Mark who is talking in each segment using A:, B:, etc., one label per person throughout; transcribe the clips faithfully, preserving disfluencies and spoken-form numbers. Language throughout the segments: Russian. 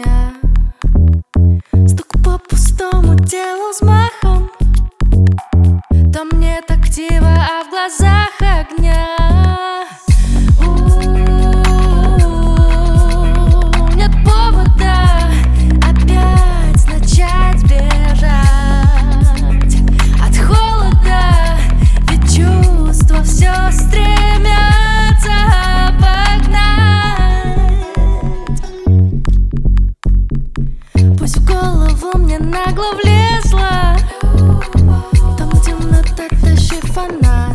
A: огня. Стук по пустому телу взмахом, то мне так диво, а в глазах огня. Нет повода опять начать бежать от холода, ведь чувства все стремятся обогнать. Пусть в голову мне нагло влезла, там темнота, тащи фонарь.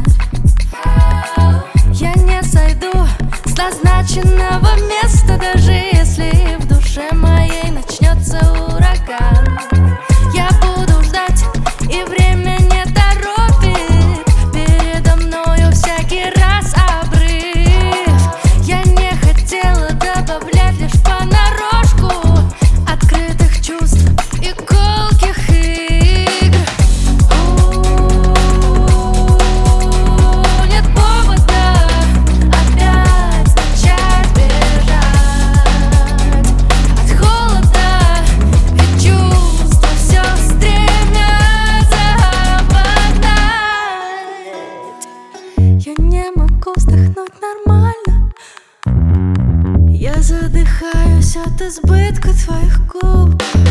A: Я не сойду с назначенного места, даже если в душе моей начнется ураган. Я буду ждать, и время не торопит, передо мною всякий раз обрыв. Я не хотела добавлять лишь понарошку открытых чувств и колких игр. Нет повода опять начать бежать от холода, ведь чувства все стремятся обогнать. Я не могу вздохнуть нормально, я задыхаюсь от избытка твоих губ.